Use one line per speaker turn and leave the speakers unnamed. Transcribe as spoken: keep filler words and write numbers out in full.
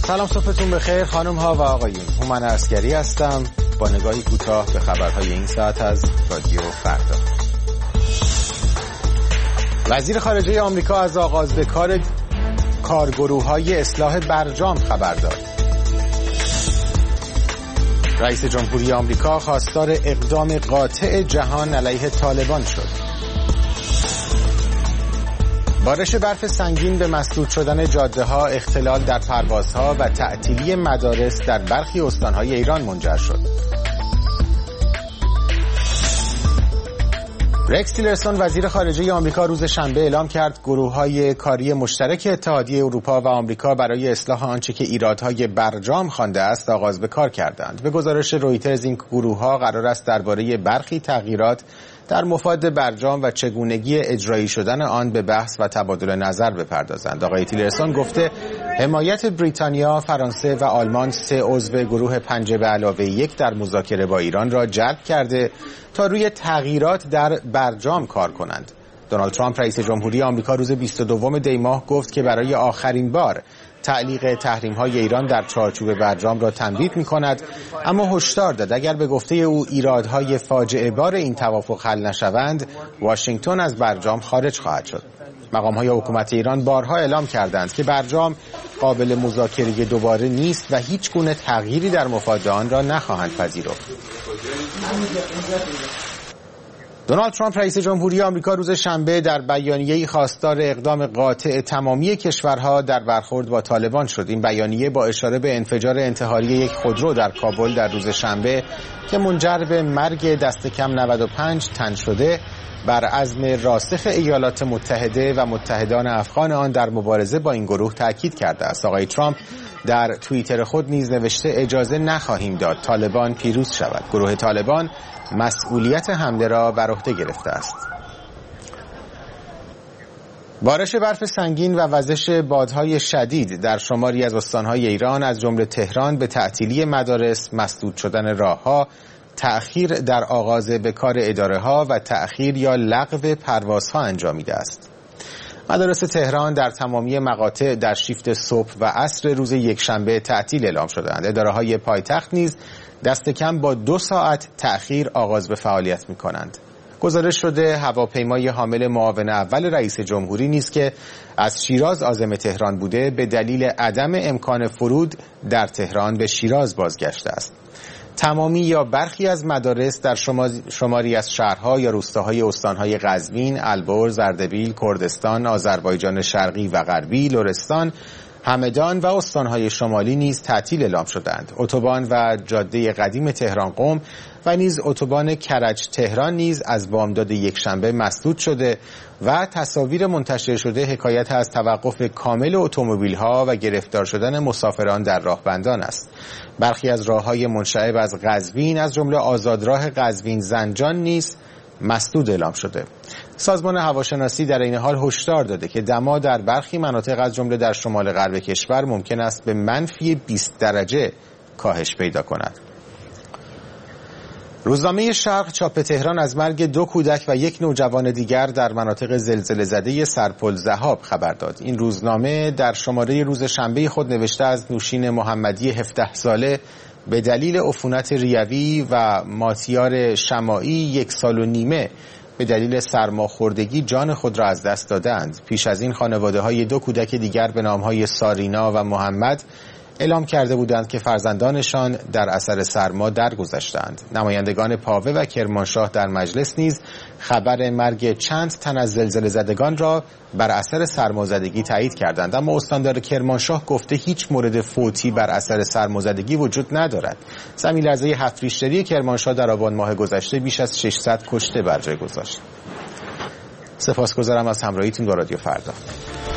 سلام، صبحتون بخیر خانم ها و آقایون. هومن عسکری هستم با نگاهی کوتاه به خبرهای این ساعت از رادیو فردا. وزیر خارجه آمریکا از آغاز به کار کارگروه‌های اصلاح برجام خبر داد. رئیس جمهوری آمریکا خواستار اقدام قاطع جهان علیه طالبان شد. بارش برف سنگین به مسدود شدن جاده‌ها، اختلال در پروازها و تعطیلی مدارس در برخی استان‌های ایران منجر شد. رکس تیلرسون وزیر خارجه آمریکا روز شنبه اعلام کرد گروه‌های کاری مشترک اتحادیه اروپا و آمریکا برای اصلاح آنچه که ایرادهای برجام خوانده است آغاز به کار کردند. به گزارش رویترز این گروه‌ها قرار است درباره برخی تغییرات در مفاد برجام و چگونگی اجرایی شدن آن به بحث و تبادل نظر بپردازند. آقای تیلرسون گفته حمایت بریتانیا، فرانسه و آلمان سه عضو گروه پنج به علاوه یک در مذاکره با ایران را جلب کرده تا روی تغییرات در برجام کار کنند. دونالد ترامپ رئیس جمهوری آمریکا روز بیست و دوم دی ماه گفت که برای آخرین بار تعلیق تحریم‌های ایران در چارچوب برجام را تمدید می‌کند، اما هشدار داد اگر به گفته او ایرادهای فاجعه بار این توافق حل نشوند، واشنگتن از برجام خارج خواهد شد. مقام‌های حکومت ایران بارها اعلام کردند که برجام قابل مذاکره دوباره نیست و هیچ گونه تغییری در مفاد آن را نخواهند پذیرفت. دونالد ترامپ رئیس جمهوری آمریکا روز شنبه در بیانیه‌ای خواستار اقدام قاطع تمامی کشورها در برخورد با طالبان شد. این بیانیه با اشاره به انفجار انتحاری یک خودرو در کابل در روز شنبه که منجر به مرگ دست کم نود و پنج تن شده بر عزم راسخ ایالات متحده و متحدان افغان آن در مبارزه با این گروه تاکید کرده است. آقای ترامپ در توییتر خود نیز نوشته اجازه نخواهیم داد طالبان پیروز شود. گروه طالبان مسئولیت حمله را بر عهده گرفته است. بارش برف سنگین و وزش بادهای شدید در شماری از استانهای ایران از جمله تهران به تعطیلی مدارس، مسدود شدن راهها، تأخیر در آغاز به کار اداره‌ها و تأخیر یا لغو پروازها انجامیده است. مدارس تهران در تمامی مقاطع در شیفت صبح و عصر روز یکشنبه تعطیل اعلام شدند. اداره‌های پایتخت نیز دست کم با دو ساعت تأخیر آغاز به فعالیت می‌کنند. گزارش شده هواپیمای حامل معاون اول رئیس جمهوری نیز که از شیراز عازم تهران بوده به دلیل عدم امکان فرود در تهران به شیراز بازگشته است. تمامی یا برخی از مدارس در شماری از شهرها یا روستاهای استانهای قزوین، البرز، اردبیل، کردستان، آذربایجان شرقی و غربی، لرستان، همدان و استانهای شمالی نیز تعطیل اعلام شدند. اتوبان و جاده قدیم تهران قم و نیز اتوبان کرج تهران نیز از بامداد یکشنبه مسدود شده و تصاویر منتشر شده حکایت از توقف کامل اتومبیل‌ها و گرفتار شدن مسافران در راهبندان است. برخی از راه‌های منشعب از قزوین از جمله آزادراه قزوین زنجان نیز مسدود اعلام شده. سازمان هواشناسی در این حال هشدار داده که دما در برخی مناطق از جمله در شمال غرب کشور ممکن است به منفی بیست درجه کاهش پیدا کند. روزنامه شرق چاپ تهران از مرگ دو کودک و یک نوجوان دیگر در مناطق زلزله زده سرپل ذهاب خبر داد. این روزنامه در شماره روز شنبه خود نوشته از نوشین محمدی هفده ساله به دلیل عفونت ریوی و ماتیار شماعی یک سال و نیمه به دلیل سرماخوردگی جان خود را از دست دادند. پیش از این خانواده‌های دو کودک دیگر به نام‌های سارینا و محمد اعلام کرده بودند که فرزندانشان در اثر سرما درگذشتند. نمایندگان پاوه و کرمانشاه در مجلس نیز خبر مرگ چند تن از زلزله زدگان را بر اثر سرمازدگی تایید کردند، اما استاندار کرمانشاه گفته هیچ مورد فوتی بر اثر سرمازدگی وجود ندارد. زمین لرزه هفت ریشتری کرمانشاه در آبان ماه گذشته بیش از ششصد کشته بر جای گذاشت. سپاسگزارم از همراهیتون با رادیو فردا.